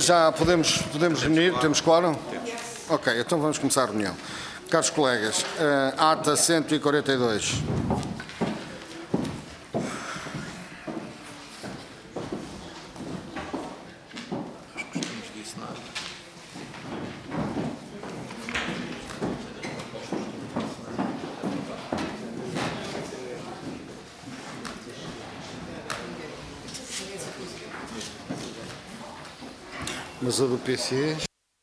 Já podemos reunir? Temos quórum? Ok, então vamos começar a reunião. Caros colegas, ata 142. Mas a do PC...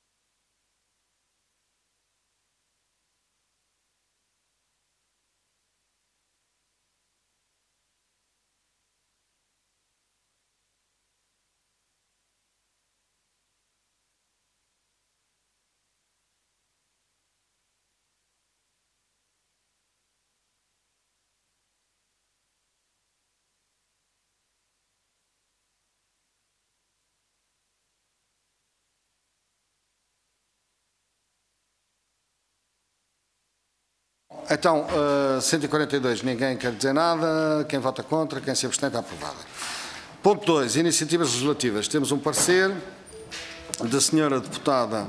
Então, 142, ninguém quer dizer nada. Quem vota contra, quem se abstém, está aprovada. Ponto 2, iniciativas legislativas. Temos um parecer da senhora deputada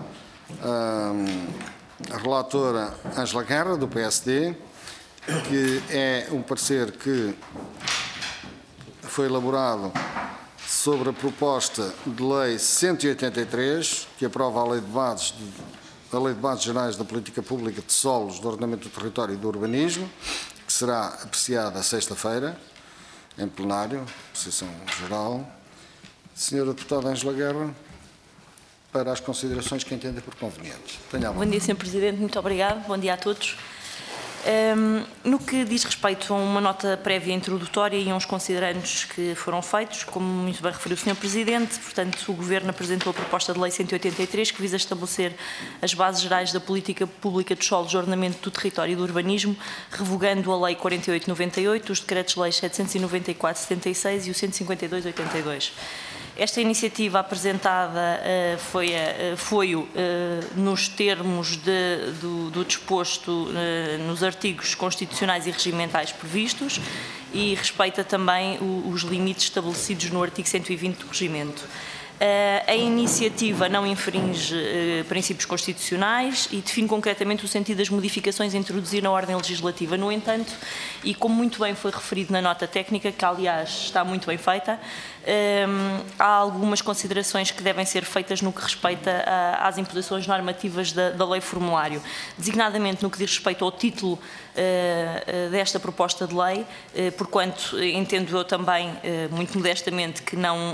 relatora Ângela Guerra, do PSD, que é um parecer que foi elaborado sobre a proposta de lei 183, que aprova a Lei de Bases Gerais da Política Pública de Solos, do Ordenamento do Território e do Urbanismo, que será apreciada sexta-feira, em plenário, sessão geral. Senhora Deputada Ângela Guerra, para as considerações que entenda por convenientes. Bom dia, Sr. Presidente. Muito obrigado. Bom dia a todos. No que diz respeito a uma nota prévia introdutória e a uns considerandos que foram feitos, como muito bem referiu o Sr. Presidente, portanto, o Governo apresentou a proposta de lei 183, que visa estabelecer as bases gerais da política pública dos solos, do ordenamento do território e do urbanismo, revogando a Lei 48/98, os decretos-leis 794/76 e o 152/82. Esta iniciativa apresentada foi nos termos do disposto nos artigos constitucionais e regimentais previstos e respeita também os limites estabelecidos no artigo 120 do regimento. A iniciativa não infringe princípios constitucionais e define concretamente o sentido das modificações a introduzir na ordem legislativa. No entanto, e como muito bem foi referido na nota técnica, que aliás está muito bem feita, há algumas considerações que devem ser feitas no que respeita às imposições normativas da lei formulário, designadamente no que diz respeito ao título desta proposta de lei, porquanto entendo eu também, muito modestamente, que não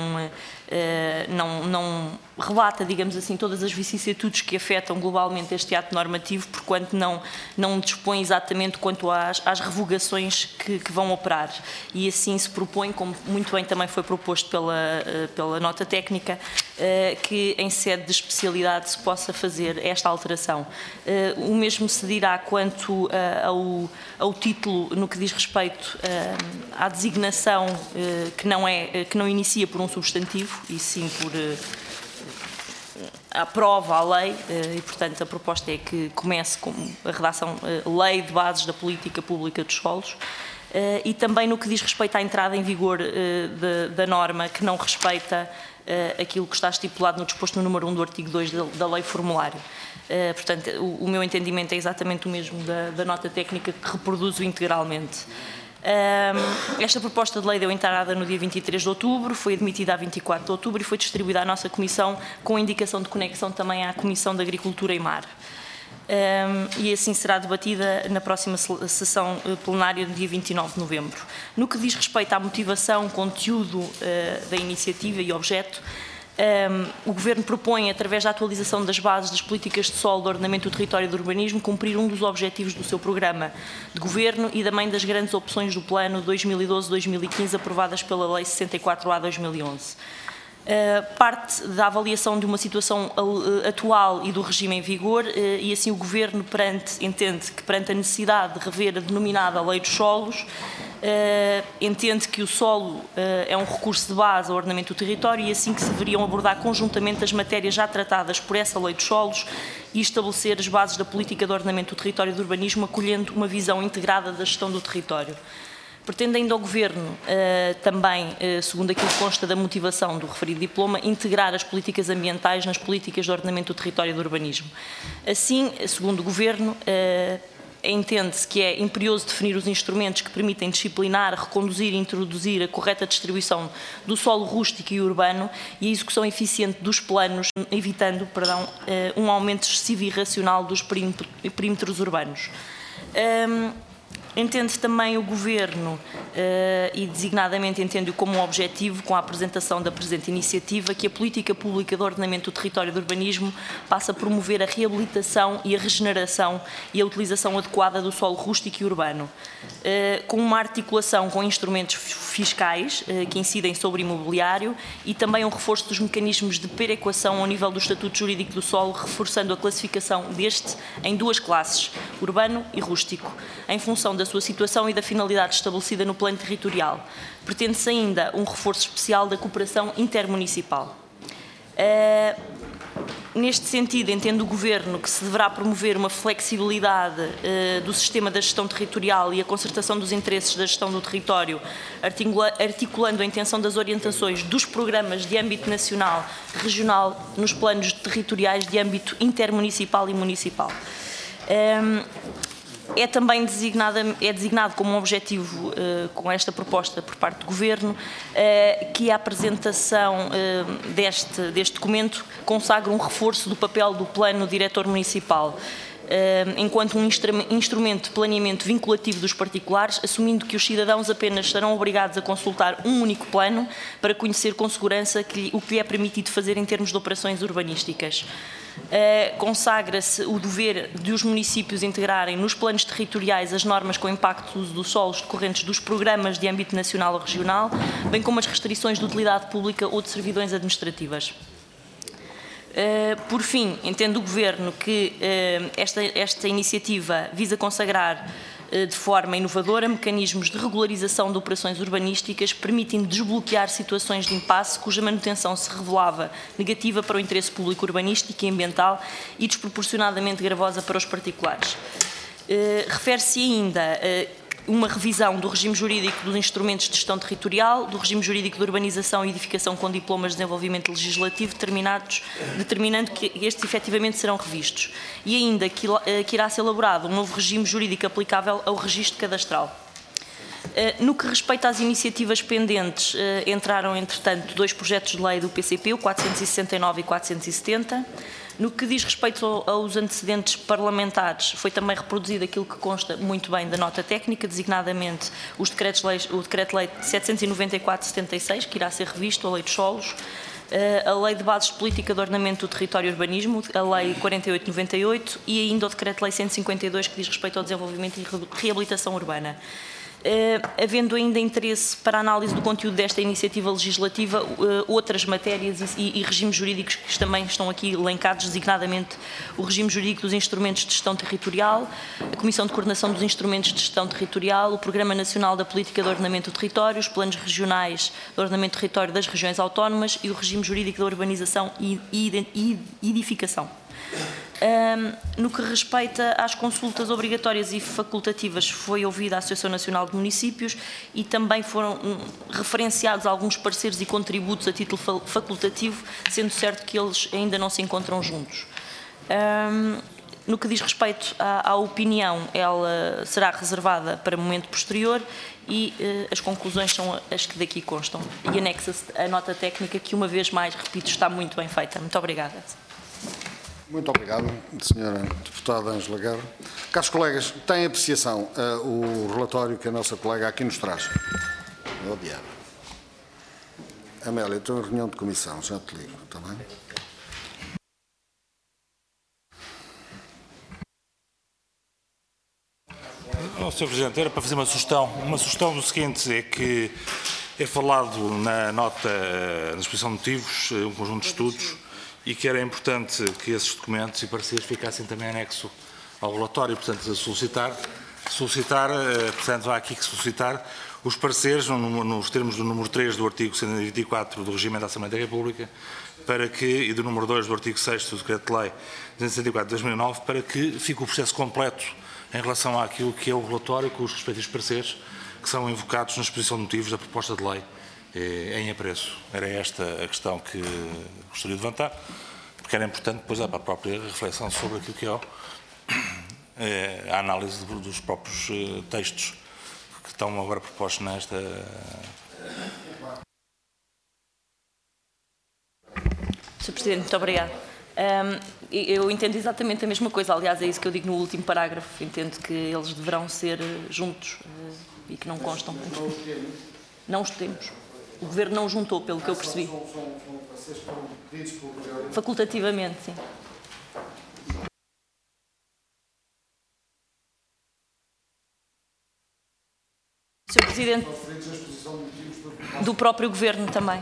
relata, digamos assim, todas as vicissitudes que afetam globalmente este ato normativo, porquanto não dispõe exatamente quanto às revogações que vão operar. E assim se propõe, como muito bem também foi proposto pela nota técnica, que em sede de especialidade se possa fazer esta alteração. O mesmo se dirá quanto ao título no que diz respeito à designação que não inicia por um substantivo, e sim por aprova a lei, e portanto a proposta é que comece com a redação Lei de Bases da Política Pública dos Solos, e também no que diz respeito à entrada em vigor da norma, que não respeita aquilo que está estipulado no disposto no número 1 do artigo 2 da lei formulário. Portanto, o meu entendimento é exatamente o mesmo da nota técnica, que reproduzo integralmente. Esta proposta de lei deu entrada no dia 23 de outubro, foi admitida a 24 de outubro e foi distribuída à nossa Comissão com indicação de conexão também à Comissão de Agricultura e Mar. E assim será debatida na próxima sessão plenária do dia 29 de novembro. No que diz respeito à motivação, conteúdo da iniciativa e objeto, o Governo propõe, através da atualização das bases das políticas de solo, do ordenamento do território e do urbanismo, cumprir um dos objetivos do seu programa de Governo e também das grandes opções do Plano 2012-2015, aprovadas pela Lei 64/2011. Parte da avaliação de uma situação atual e do regime em vigor, e assim o Governo entende que perante a necessidade de rever a denominada Lei dos Solos, entende que o solo é um recurso de base ao ordenamento do território e assim que se deveriam abordar conjuntamente as matérias já tratadas por essa Lei dos Solos e estabelecer as bases da política de ordenamento do território e do urbanismo, acolhendo uma visão integrada da gestão do território. Pretende ainda o Governo também, segundo aquilo que consta da motivação do referido diploma, integrar as políticas ambientais nas políticas de ordenamento do território e do urbanismo. Assim, segundo o Governo, entende-se que é imperioso definir os instrumentos que permitem disciplinar, reconduzir e introduzir a correta distribuição do solo rústico e urbano e a execução eficiente dos planos, evitando, um aumento excessivo e irracional dos perímetros urbanos. Entende também o Governo, e designadamente entende-o como um objetivo, com a apresentação da presente iniciativa, que a política pública de ordenamento do território e do urbanismo passa a promover a reabilitação e a regeneração e a utilização adequada do solo rústico e urbano, com uma articulação com instrumentos fiscais que incidem sobre o imobiliário e também um reforço dos mecanismos de perequação ao nível do Estatuto Jurídico do Solo, reforçando a classificação deste em duas classes, urbano e rústico, em função da sua situação e da finalidade estabelecida no plano territorial. Pretende-se ainda um reforço especial da cooperação intermunicipal. Neste sentido, entende o Governo que se deverá promover uma flexibilidade do sistema da gestão territorial e a concertação dos interesses da gestão do território, articulando a intenção das orientações dos programas de âmbito nacional, regional, nos planos territoriais de âmbito intermunicipal e municipal. É também designado como um objetivo, com esta proposta por parte do Governo, que a apresentação deste documento consagra um reforço do papel do Plano Diretor Municipal, enquanto um instrumento de planeamento vinculativo dos particulares, assumindo que os cidadãos apenas serão obrigados a consultar um único plano para conhecer com segurança o que lhe é permitido fazer em termos de operações urbanísticas. Consagra-se o dever de os municípios integrarem nos planos territoriais as normas com impacto do uso dos solos decorrentes dos programas de âmbito nacional ou regional, bem como as restrições de utilidade pública ou de servidões administrativas. Por fim, entende o Governo que esta iniciativa visa consagrar de forma inovadora mecanismos de regularização de operações urbanísticas, permitindo desbloquear situações de impasse cuja manutenção se revelava negativa para o interesse público urbanístico e ambiental e desproporcionadamente gravosa para os particulares. Refere-se ainda uma revisão do regime jurídico dos instrumentos de gestão territorial, do regime jurídico de urbanização e edificação com diplomas de desenvolvimento legislativo, determinando que estes efetivamente serão revistos. E ainda que irá ser elaborado um novo regime jurídico aplicável ao registro cadastral. No que respeita às iniciativas pendentes, entraram, entretanto, dois projetos de lei do PCP, o 469 e 470. No que diz respeito aos antecedentes parlamentares, foi também reproduzido aquilo que consta muito bem da nota técnica, designadamente o Decreto-Lei 794/76, que irá ser revisto, a Lei dos Solos, a Lei de Bases de Política de Ordenamento do Território e Urbanismo, a Lei 48/98 e ainda o Decreto-Lei 152, que diz respeito ao desenvolvimento e reabilitação urbana. Havendo ainda interesse para a análise do conteúdo desta iniciativa legislativa, outras matérias e regimes jurídicos que também estão aqui elencados, designadamente o regime jurídico dos instrumentos de gestão territorial, a Comissão de Coordenação dos Instrumentos de Gestão Territorial, o Programa Nacional da Política de Ordenamento do Território, os planos regionais de ordenamento do território das regiões autónomas e o regime jurídico da urbanização e edificação. No que respeita às consultas obrigatórias e facultativas, foi ouvida a Associação Nacional de Municípios e também foram referenciados alguns pareceres e contributos a título facultativo, sendo certo que eles ainda não se encontram juntos. No que diz respeito à opinião, ela será reservada para momento posterior e as conclusões são as que daqui constam. E anexa-se a nota técnica que, uma vez mais, repito, está muito bem feita. Muito obrigada. Muito obrigado, Sra. Deputada Ângela Guerra. Caros colegas, tem apreciação o relatório que a nossa colega aqui nos traz? Oh, diabo. Amélia, estou em reunião de comissão, já te ligo, está bem? Sr. Presidente, era para fazer uma sugestão do seguinte, é que é falado na nota, na exposição de motivos, um conjunto de estudos, e que era importante que esses documentos e pareceres ficassem também anexo ao relatório, portanto, portanto, há aqui que solicitar os pareceres, nos termos do número 3 do artigo 124 do Regimento da Assembleia da República, e do número 2 do artigo 6º do Decreto-Lei 264 de 2009, para que fique o processo completo em relação àquilo que é o relatório, com os respectivos pareceres, que são invocados na exposição de motivos da proposta de lei em apreço. Era esta a questão que gostaria de levantar, porque era importante depois para a própria reflexão sobre aquilo que é a análise dos próprios textos que estão agora propostos nesta. Sr. Presidente, muito obrigada. Eu entendo exatamente a mesma coisa, aliás, é isso que eu digo no último parágrafo. Entendo que eles deverão ser juntos e que não constam. Não os temos. O Governo não juntou, pelo que eu percebi. Facultativamente, sim. Sr. Presidente, do próprio Governo também.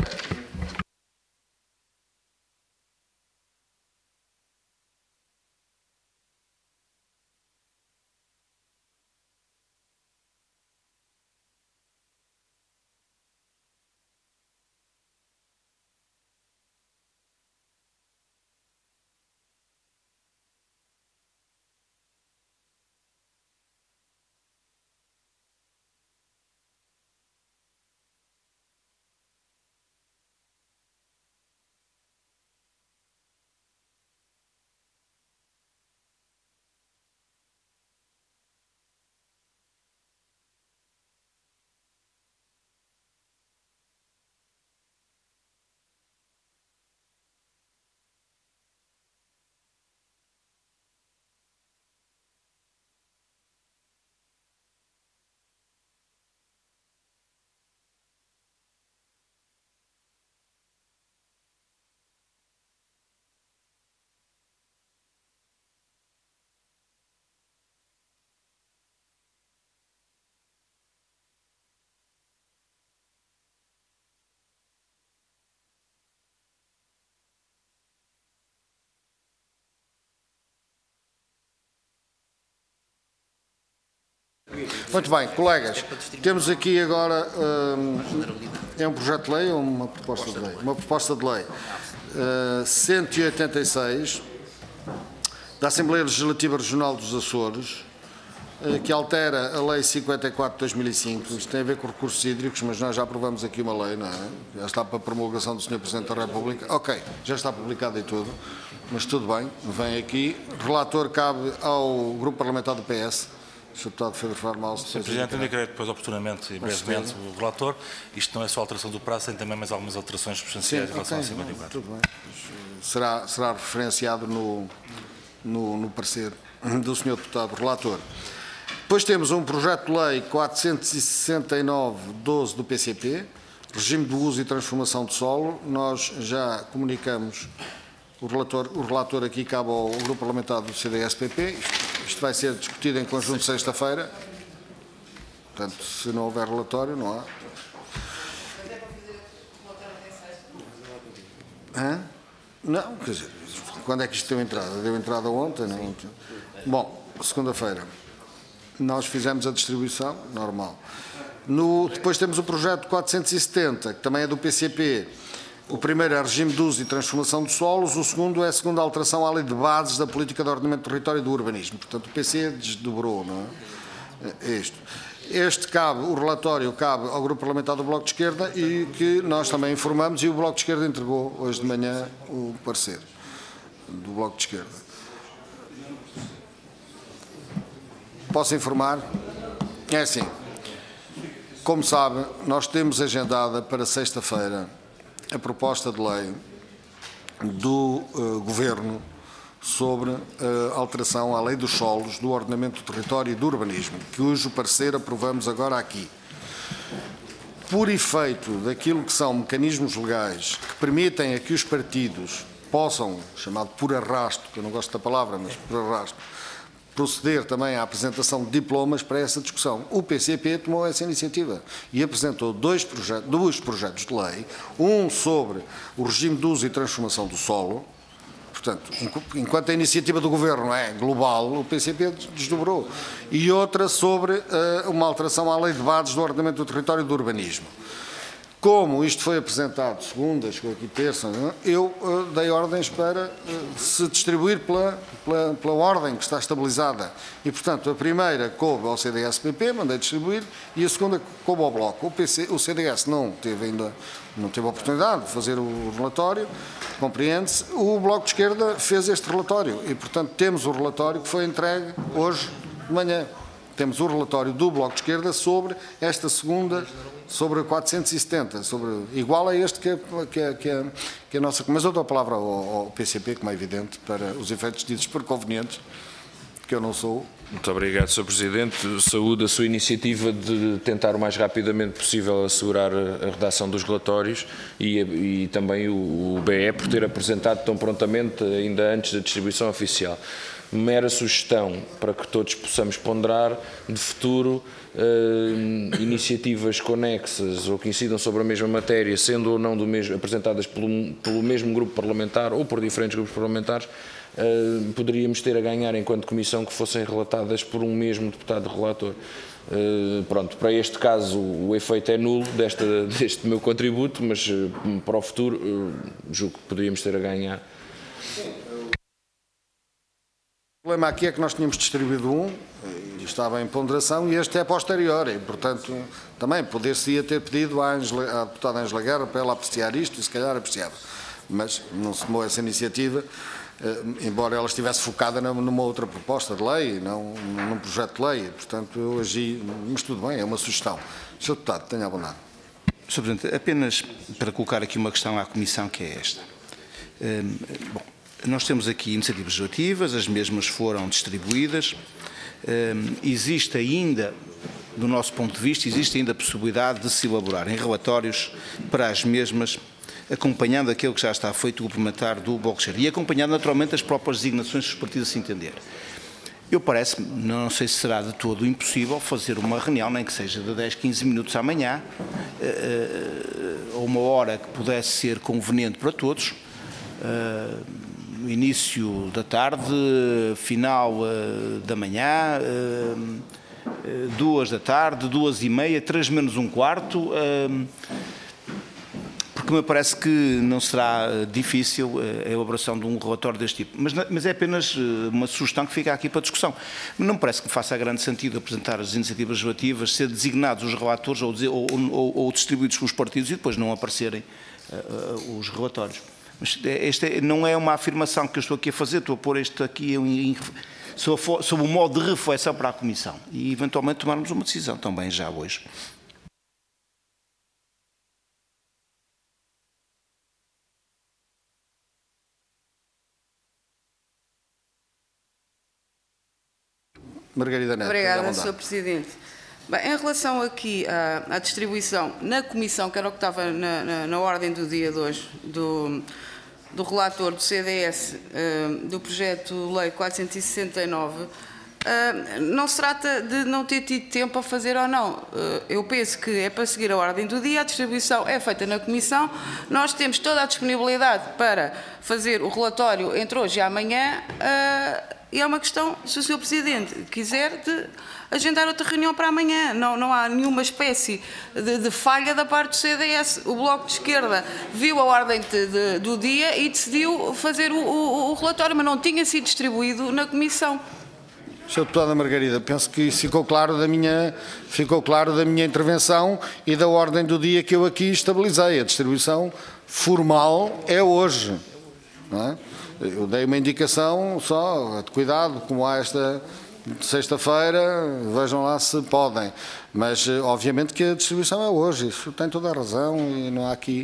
Muito bem, colegas, temos aqui agora, é um projeto de lei ou uma proposta de lei? Uma proposta de lei 186 da Assembleia Legislativa Regional dos Açores, que altera a Lei 54 de 2005. Isto tem a ver com recursos hídricos, mas nós já aprovamos aqui uma lei, não é? Já está para a promulgação do Sr. Presidente da República. Ok, já está publicado e tudo, mas tudo bem, vem aqui. Relator cabe ao Grupo Parlamentar do PS. Sr. Deputado Pedro Farmal. Sr. Presidente, indicarei depois oportunamente e brevemente o relator. Isto não é só alteração do prazo, tem também mais algumas alterações substanciais em relação a 54. Tudo bem. Será referenciado no parecer do Sr. Deputado Relator. Depois temos um projeto de lei 469/12 do PCP, regime de uso e transformação de solo. Nós já comunicamos, o relator aqui cabe ao Grupo Parlamentar do CDS-PP. Isto vai ser discutido em conjunto sexta-feira. Portanto, se não houver relatório, não há. Hã? Não, quer dizer, quando é que isto deu entrada? Deu entrada ontem? Não? Bom, segunda-feira. Nós fizemos a distribuição, normal. Depois temos o projeto 470, que também é do PCP. O primeiro é regime de uso e transformação de solos, o segundo é a segunda alteração à lei de bases da política de ordenamento do território e do urbanismo. Portanto, o PC desdobrou, não é? O relatório cabe ao Grupo Parlamentar do Bloco de Esquerda e que nós também informamos, e o Bloco de Esquerda entregou hoje de manhã o parecer do Bloco de Esquerda. Posso informar? É assim, como sabe, nós temos agendada para sexta-feira a proposta de lei do Governo sobre a alteração à lei dos solos, do ordenamento do território e do urbanismo, cujo parecer aprovamos agora aqui. Por efeito daquilo que são mecanismos legais que permitem a que os partidos possam, chamado por arrasto, que eu não gosto da palavra, mas por arrasto, proceder também à apresentação de diplomas para essa discussão. O PCP tomou essa iniciativa e apresentou dois projetos de lei, um sobre o regime de uso e transformação do solo. Portanto, enquanto a iniciativa do Governo é global, o PCP desdobrou. E outra sobre uma alteração à lei de bases do ordenamento do território e do urbanismo. Como isto foi apresentado segunda, chegou aqui terça, eu dei ordens para se distribuir pela ordem que está estabilizada. E, portanto, a primeira coube ao CDS-PP, mandei distribuir, e a segunda coube ao Bloco. O CDS não teve a oportunidade de fazer o relatório, compreende-se. O Bloco de Esquerda fez este relatório e, portanto, temos o relatório que foi entregue hoje de manhã. Temos o relatório do Bloco de Esquerda sobre esta segunda, sobre 470, igual a este que a nossa... Mas eu dou a palavra ao PCP, como é evidente, para os efeitos ditos por convenientes, que eu não sou. Muito obrigado, Sr. Presidente. Saúdo a sua iniciativa de tentar o mais rapidamente possível assegurar a redação dos relatórios e também o BE por ter apresentado tão prontamente, ainda antes da distribuição oficial. Mera sugestão para que todos possamos ponderar de futuro iniciativas conexas ou que incidam sobre a mesma matéria, sendo ou não apresentadas pelo mesmo grupo parlamentar ou por diferentes grupos parlamentares, poderíamos ter a ganhar enquanto comissão que fossem relatadas por um mesmo deputado relator. Pronto, para este caso o efeito é nulo deste meu contributo, mas para o futuro julgo que poderíamos ter a ganhar. O problema aqui é que nós tínhamos distribuído um, e estava em ponderação, e este é posterior, e, portanto, também poder-se-ia ter pedido à deputada Ângela Guerra para ela apreciar isto, e se calhar apreciava. Mas não se tomou essa iniciativa, embora ela estivesse focada numa outra proposta de lei, não num projeto de lei, portanto, eu agi, mas tudo bem, é uma sugestão. Sr. Deputado, tenha a bondade. Sr. Presidente, apenas para colocar aqui uma questão à Comissão, que é esta. Bom, nós temos aqui iniciativas legislativas, as mesmas foram distribuídas. Existe ainda, do nosso ponto de vista, existe ainda a possibilidade de se elaborarem relatórios para as mesmas, acompanhando aquilo que já está feito complementar do Bloco de Esquerda e acompanhando naturalmente as próprias designações dos partidos a se entender. Eu parece-me, não sei se será de todo impossível, fazer uma reunião, nem que seja de 10, 15 minutos amanhã, ou uma hora que pudesse ser conveniente para todos, início da tarde, final da manhã, 2 da tarde, 2h30, 3 menos um quarto, porque me parece que não será difícil a elaboração de um relatório deste tipo. Mas é apenas uma sugestão que fica aqui para discussão. Não me parece que faça grande sentido apresentar as iniciativas legislativas, ser designados os relatores ou distribuídos pelos partidos e depois não aparecerem os relatórios. Mas esta não é uma afirmação que eu estou aqui a fazer, estou a pôr isto aqui sob um modo de reflexão para a Comissão e eventualmente tomarmos uma decisão também já hoje. Margarida Neto. Obrigada, Sr. Presidente. Bem, em relação aqui à distribuição na Comissão, que era o que estava na ordem do dia de hoje, do relator do CDS, do projeto de lei 469, não se trata de não ter tido tempo a fazer ou não. Eu penso que é para seguir a ordem do dia, a distribuição é feita na Comissão, nós temos toda a disponibilidade para fazer o relatório entre hoje e amanhã, e é uma questão, se o Sr. Presidente quiser, de agendar outra reunião para amanhã. Não há nenhuma espécie de falha da parte do CDS. O Bloco de Esquerda viu a ordem do dia e decidiu fazer o relatório, mas não tinha sido distribuído na Comissão. Sra. Deputada Margarida, penso que isso ficou claro da minha intervenção e da ordem do dia que eu aqui estabilizei. A distribuição formal é hoje. Não é? Eu dei uma indicação só, de cuidado, como há esta sexta-feira, vejam lá se podem. Mas, obviamente, que a distribuição é hoje, isso tem toda a razão e não há aqui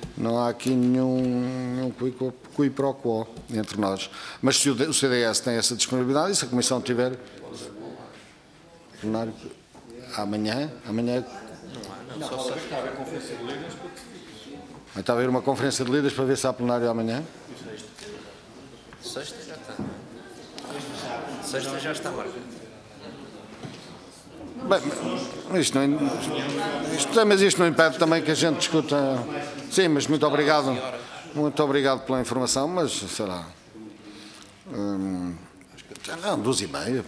nenhum qui pro quo entre nós. Mas se o CDS tem essa disponibilidade e se a Comissão tiver amanhã... Está a haver uma conferência de líderes para ver se há plenário amanhã? Sexta já está. Sexta já está marcado. Bem, mas isto não impede também que a gente discuta. Sim, mas muito obrigado pela informação, mas será. Não, 2h30.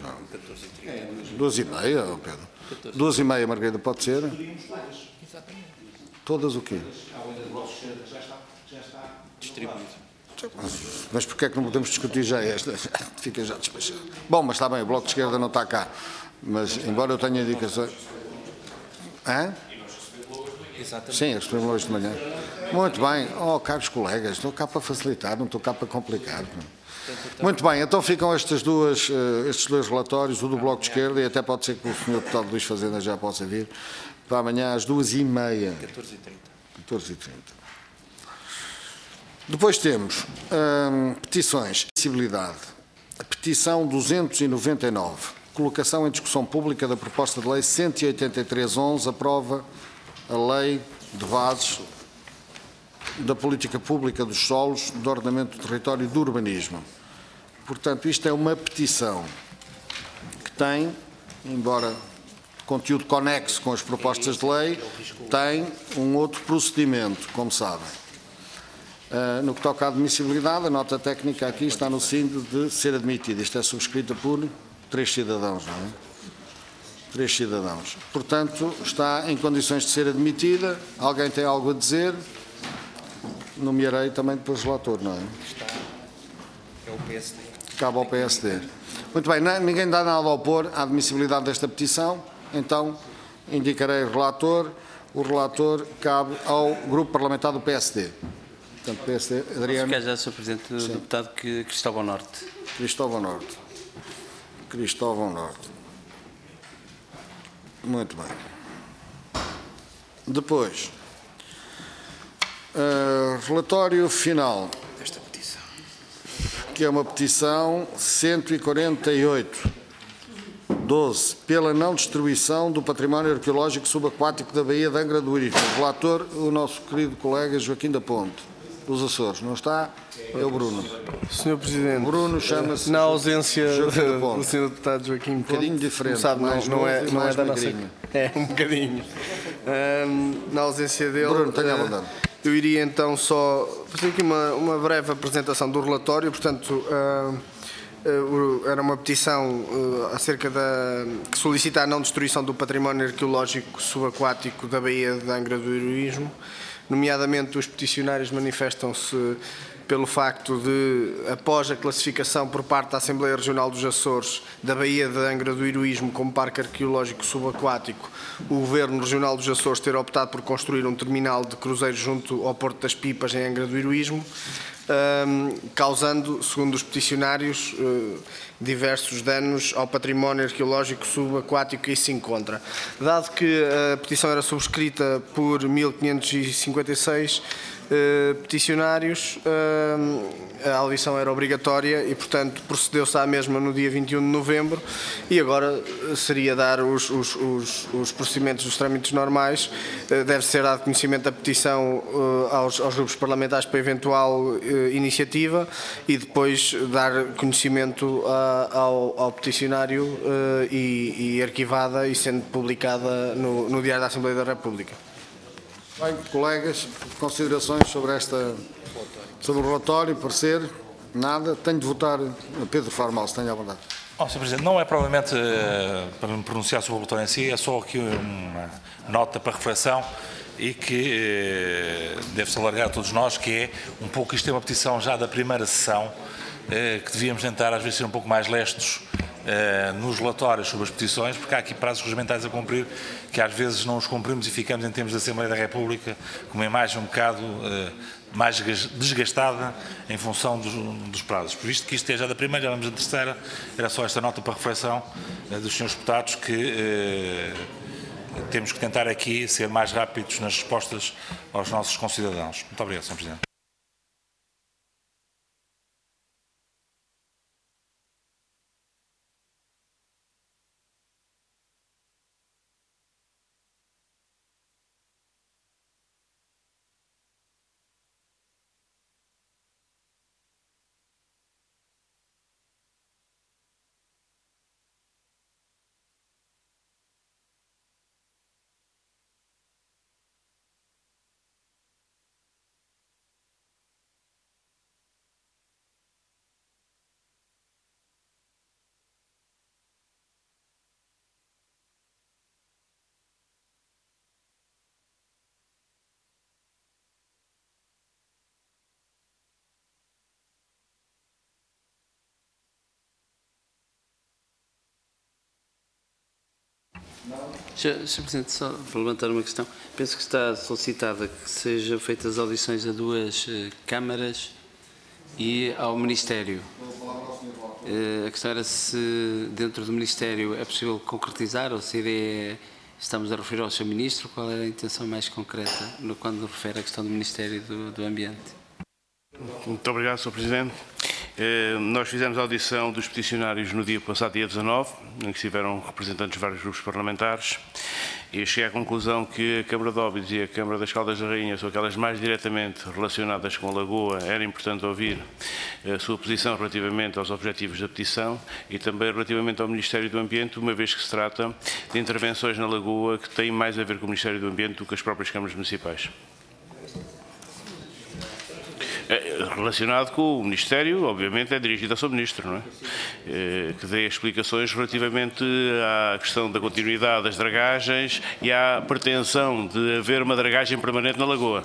2h30, Pedro. 2h30, Margarida, pode ser? Todas o quê? Distribuído. Mas porquê é que não podemos discutir já esta? Fica já despachado. Bom, mas está bem, o Bloco de Esquerda não está cá. Mas, embora eu tenha indicações... Hã? Exatamente. Sim, recebemos hoje de manhã. Muito bem. Oh, caros colegas, estou cá para facilitar, não estou cá para complicar. Muito bem, então ficam estes dois relatórios, o do Bloco de Esquerda, e até pode ser que o Sr. Deputado Luís Fazenda já possa vir, para amanhã às 2h30. 14h30. Depois temos petições. Acessibilidade. A petição 299. Colocação em discussão pública da proposta de lei 183/11, aprova a lei de bases da política pública dos solos, do ordenamento do território e do urbanismo. Portanto, isto é uma petição que tem, embora conteúdo conexo com as propostas de lei, tem um outro procedimento, como sabem. No que toca à admissibilidade, a nota técnica aqui está no sentido de ser admitida. Isto é subscrita por 3 cidadãos, não é? 3 cidadãos. Portanto, está em condições de ser admitida. Alguém tem algo a dizer? Nomearei também depois relator, não é? É o PSD. Cabe ao PSD. Muito bem, ninguém dá nada a opor à admissibilidade desta petição, então indicarei o relator. O relator cabe ao Grupo Parlamentar do PSD. Portanto, PSD, Adriano. Quer já, Sr. Presidente, o deputado Cristóvão Norte. Cristóvão Norte. Cristóvão Norte. Muito bem. Depois, relatório final, Esta petição. que é uma petição 148/12, pela não destruição do património arqueológico subaquático da Baía de Angra do Herismo. O relator, o nosso querido colega Joaquim da Ponte, dos Açores. Não está? É o Bruno. Sr. Presidente, O Bruno chama-se... na ausência Joaquim da do Ponte. Sr. Deputado Joaquim Ponte, bocadinho diferente, como sabe, mais não é novo e mais da nossa... magrinho. É, um bocadinho. Na ausência dele, Bruno, tenha a vontade. eu iria então só fazer aqui uma breve apresentação do relatório. Portanto, era uma petição acerca que solicita a não destruição do património arqueológico subaquático da Baía de Angra do Heroísmo. Nomeadamente, os peticionários manifestam-se pelo facto de, após a classificação por parte da Assembleia Regional dos Açores da Baía de Angra do Heroísmo como Parque Arqueológico Subaquático, o Governo Regional dos Açores ter optado por construir um terminal de cruzeiros junto ao Porto das Pipas, em Angra do Heroísmo, causando, segundo os peticionários, diversos danos ao património arqueológico subaquático que aí se encontra. Dado que a petição era subscrita por 1556 peticionários, a audição era obrigatória e, portanto, procedeu-se à mesma no dia 21 de novembro e agora seria dar os procedimentos dos trâmites normais. Deve ser dado conhecimento da petição aos grupos parlamentares para eventual iniciativa e depois dar conhecimento ao peticionário e arquivada e sendo publicada no Diário da Assembleia da República. Bem, colegas, considerações sobre o relatório, parecer? Nada. Tenho de votar. Pedro Formal, se tenha a vontade. Sr. Presidente, não é provavelmente para me pronunciar sobre o relatório em si, é só aqui uma nota para reflexão e que deve-se alargar a todos nós, que é um pouco, isto é uma petição já da primeira sessão, que devíamos tentar às vezes ser um pouco mais lestos nos relatórios sobre as petições, porque há aqui prazos regulamentares a cumprir que às vezes não os cumprimos e ficamos em termos da Assembleia da República com uma imagem um bocado mais desgastada em função dos prazos. Por visto que isto é já da primeira, já vamos da terceira, era só esta nota para reflexão dos senhores deputados que temos que tentar aqui ser mais rápidos nas respostas aos nossos concidadãos. Muito obrigado, Sr. Presidente. Sr. Presidente, só para levantar uma questão. Penso que está solicitada que sejam feitas audições a duas câmaras e ao Ministério. A questão era se dentro do Ministério é possível concretizar ou se a ideia é, estamos a referir ao Sr. Ministro, qual era a intenção mais concreta quando refere à questão do Ministério do Ambiente? Muito obrigado, Sr. Presidente. Nós fizemos a audição dos peticionários no dia passado, dia 19, em que estiveram representantes de vários grupos parlamentares, e cheguei à conclusão que a Câmara de Óbidos e a Câmara das Caldas da Rainha são aquelas mais diretamente relacionadas com a Lagoa. Era importante ouvir a sua posição relativamente aos objetivos da petição e também relativamente ao Ministério do Ambiente, uma vez que se trata de intervenções na Lagoa que têm mais a ver com o Ministério do Ambiente do que as próprias câmaras municipais. Relacionado com o Ministério, obviamente, é dirigido ao Sr. Ministro, não é? Que dê explicações relativamente à questão da continuidade das dragagens e à pretensão de haver uma dragagem permanente na Lagoa.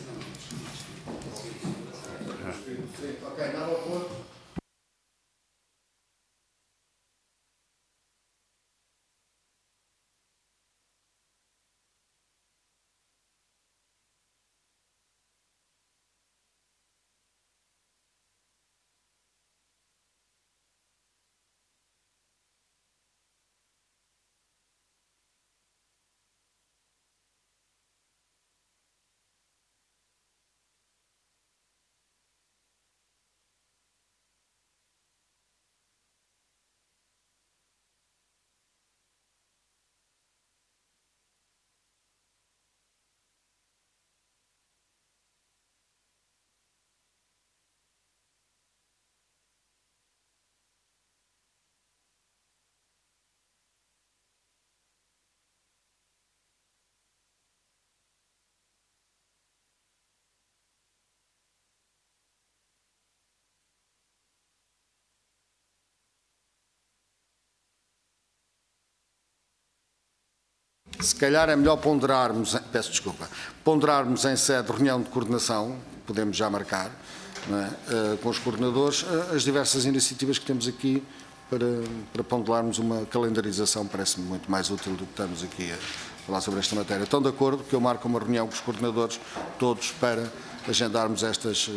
Se calhar é melhor ponderarmos, peço desculpa, ponderarmos em sede de reunião de coordenação, podemos já marcar, não é, com os coordenadores, as diversas iniciativas que temos aqui para ponderarmos uma calendarização, parece-me muito mais útil do que estamos aqui a falar sobre esta matéria. Estão de acordo que eu marco uma reunião com os coordenadores todos para agendarmos estas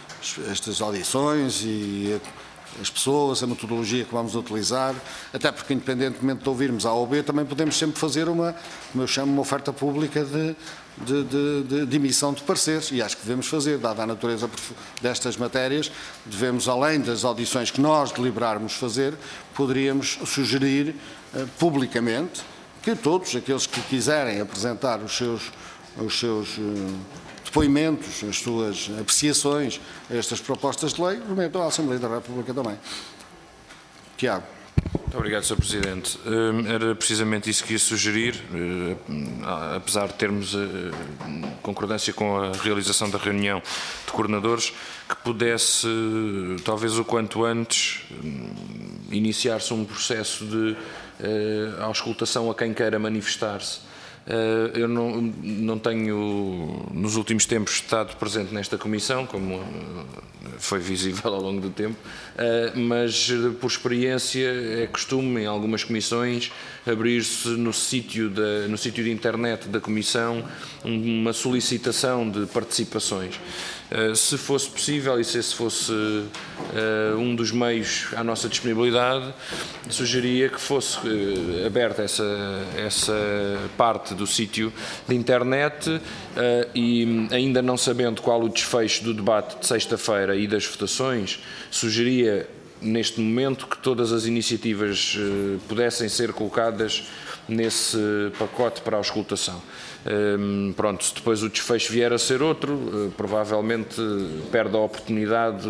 audições e as pessoas, a metodologia que vamos utilizar, até porque independentemente de ouvirmos A ou B, também podemos sempre fazer uma, como eu chamo, uma oferta pública de emissão de pareceres, e acho que devemos fazer, dada a natureza destas matérias, devemos, além das audições que nós deliberarmos fazer, poderíamos sugerir publicamente que todos aqueles que quiserem apresentar os seus depoimentos, as suas apreciações a estas propostas de lei, remetam à Assembleia da República também. Tiago. Muito obrigado, Sr. Presidente. Era precisamente isso que ia sugerir, apesar de termos concordância com a realização da reunião de coordenadores, que pudesse, talvez o quanto antes, iniciar-se um processo de auscultação a quem queira manifestar-se. Eu não tenho, nos últimos tempos, estado presente nesta comissão, como foi visível ao longo do tempo, mas por experiência é costume em algumas comissões abrir-se no sítio de internet da comissão uma solicitação de participações. Se fosse possível e se esse fosse um dos meios à nossa disponibilidade, sugeria que fosse aberta essa parte do sítio de internet e, ainda não sabendo qual o desfecho do debate de sexta-feira e das votações, sugeria neste momento que todas as iniciativas pudessem ser colocadas nesse pacote para a auscultação. Pronto, se depois o desfecho vier a ser outro, provavelmente perde a oportunidade,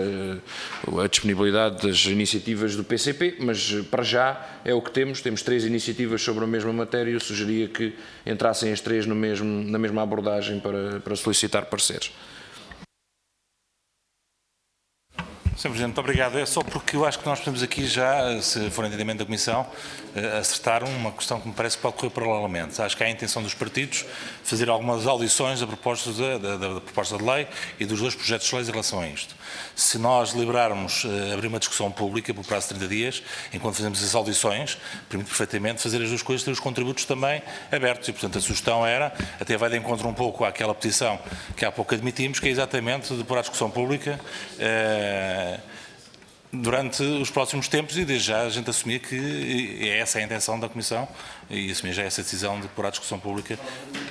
a disponibilidade das iniciativas do PCP, mas para já é o que temos 3 iniciativas sobre a mesma matéria e eu sugeria que entrassem as 3 na mesma abordagem para solicitar pareceres. Sr. Presidente, muito obrigado. É só porque eu acho que nós podemos aqui já, se for entendimento da Comissão, acertar uma questão que me parece que pode correr paralelamente. Acho que há a intenção dos partidos fazer algumas audições da proposta de lei e dos dois projetos de lei em relação a isto. Se nós liberarmos, abrir uma discussão pública por prazo de 30 dias, enquanto fazemos as audições, permite perfeitamente fazer as duas coisas, ter os contributos também abertos. E, portanto, a sugestão era, até vai de encontro um pouco àquela petição que há pouco admitimos, que é exatamente de pôr à discussão pública durante os próximos tempos e desde já a gente assumir que essa é a intenção da Comissão e assumir já essa decisão de pôr à discussão pública